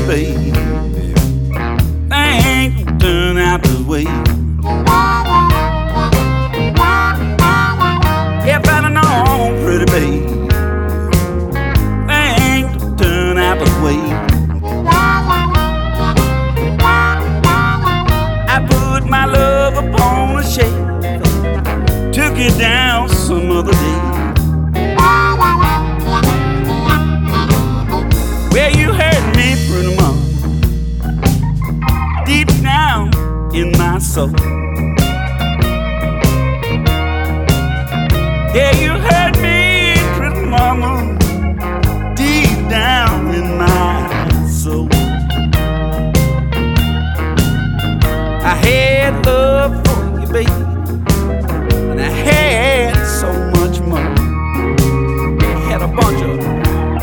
baby. Things don't turn out this way. If I'd have known, pretty baby, things don't turn out this way. I put my love upon a shelf, took it down some other day. Well, you hurt me, pretty mama, deep down in my soul. Yeah, you hurt me, pretty mama, deep down in my soul. I had love for you, baby, and I had so much more. I had a bunch of them.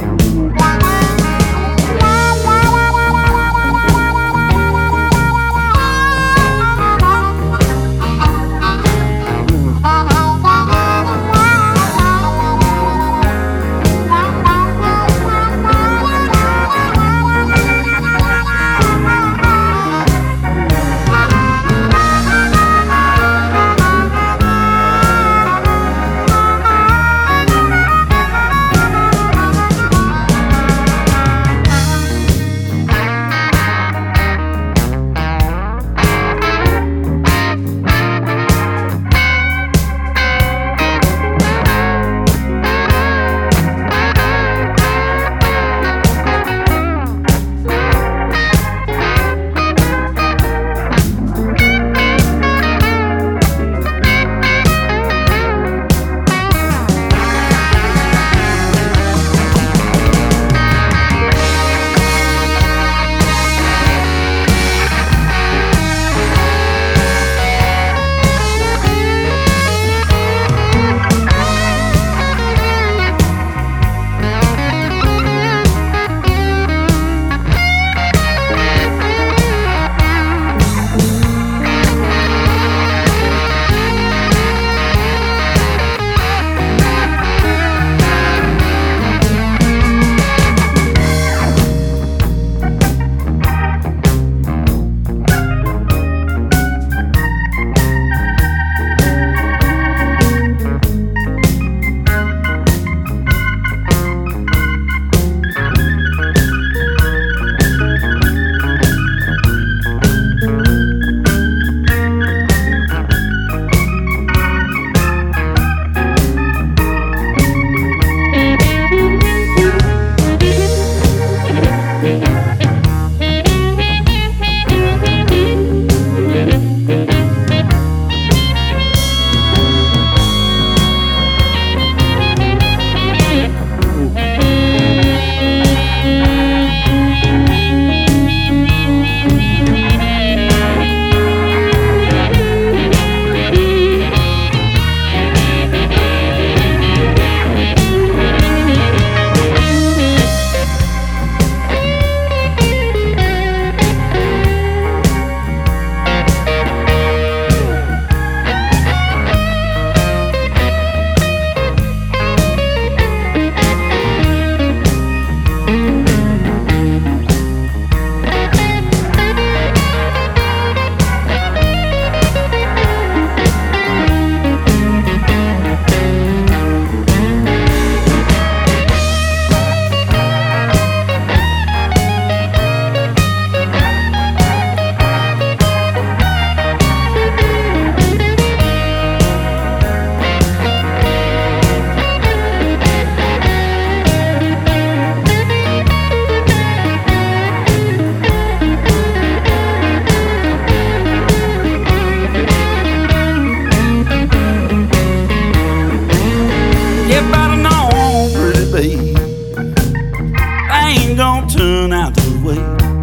Turn out the way.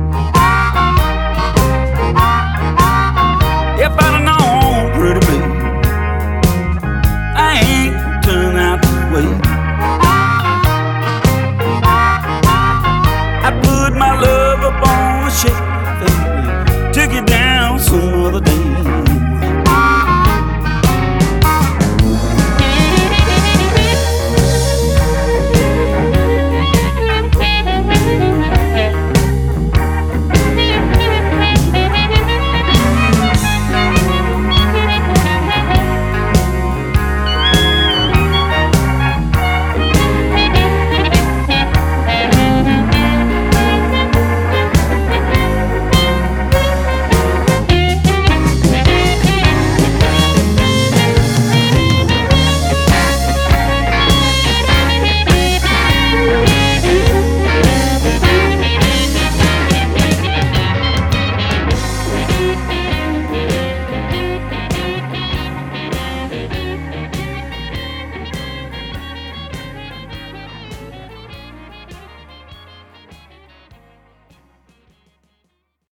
If I'd have known, pretty baby, I ain't turn out the way. I put my love